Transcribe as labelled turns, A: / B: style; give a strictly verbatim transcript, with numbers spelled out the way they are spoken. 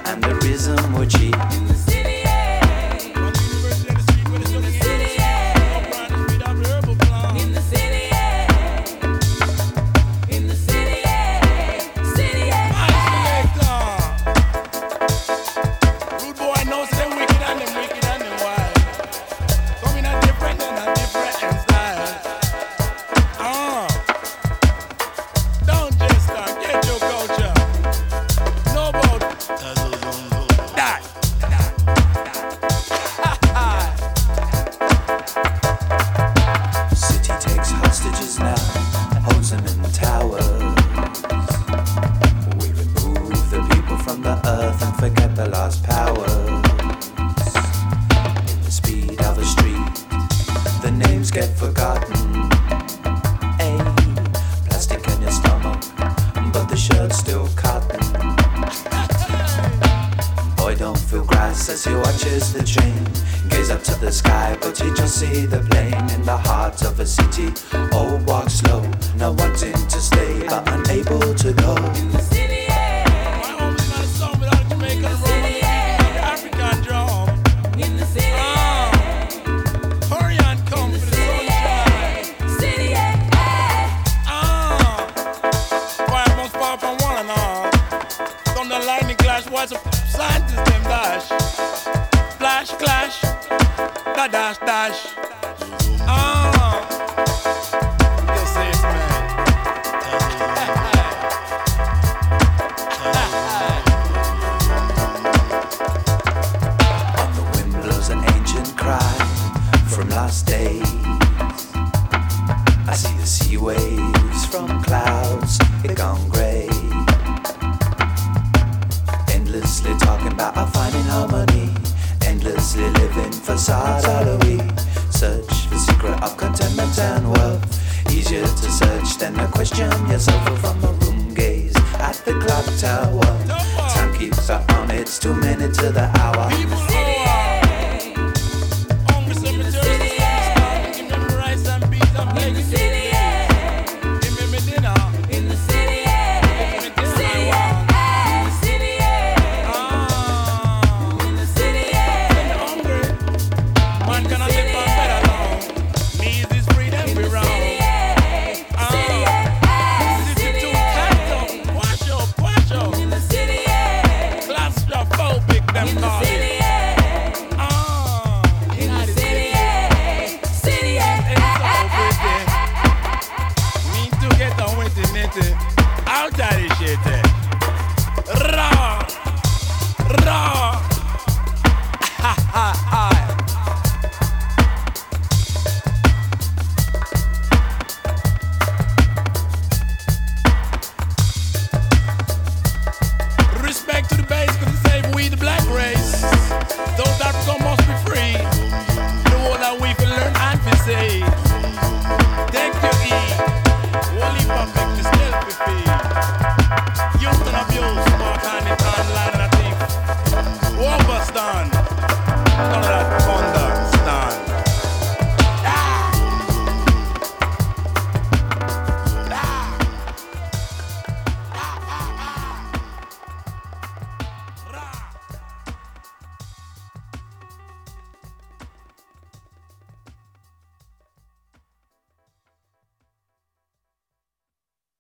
A: and the rhythm were cheap.
B: In the city, yeah. In the city, yeah. In the city, yeah. In the city, yeah. City, yeah.
C: Rude boy knows them wicked and them wicked and them wild. Come in a different and a different style. Ah, don't just stop. Get your culture. No about that.
A: City takes hostages now, holds them in towers. We remove the people from the earth and forget the lost powers. In the speed of a street, the names get forgotten. Ay, plastic in your stomach, but the shirt's still cotton. Boy don't feel grass as he watches the train. Gaze up to the sky, but he just see the plane. In the heart of a city, all walk slow, not wanting to stay, but unable to go.
B: In the city, yeah.
C: My homies not a song without a Jamaican rum and the African drum.
B: In the city,
C: Ah, hurry and come for the sunshine.
B: city, yeah.
C: Ah, fire must pop on one and all. Thunder, lightning, clash, watch a scientist them dash. Flash, clash, da dash, dash. Ah, this is man.
A: On the wind blows an ancient cry from lost days. I see the sea waves from clouds, it gone grey. Endlessly talking about our finding harmony, endlessly living facade are we. Search for secret of contentment and wealth. Easier to search than to question yourself from a room gaze at the clock tower. Time keeps up on, it's two minutes to the hour.
C: People are hungry cemetery. Give me the rice and beans and
B: In the
C: bacon.
B: city, yeah.
C: Give me my dinner.
B: In the city, yeah.
C: Give me the
B: City,
C: dinner I
B: yeah.
C: want.
B: In the city, yeah.
C: Ah,
B: In the city,
C: when
B: yeah.
C: you're hungry, man cannot live on bed alone. Needs is freedom we round. Ah, city too tight up. Wash up, wash up.
B: In the city, yeah.
C: Claustrophobic them
B: In the
C: call
B: city,
C: it.
B: yeah.
C: Ah,
B: In the city, yeah. City, yeah.
C: it's so pretty. Need to get on with it, nitty. Out of this shit, eh. Raw, raw. Ha ha ha. Respect to the base, cause it save we the black race. South Africa must be free. The whole that we can learn and be say. Take your E. Wally public to still be free. Youth and abuse, mark hand in hand, line and a thief. War bust on.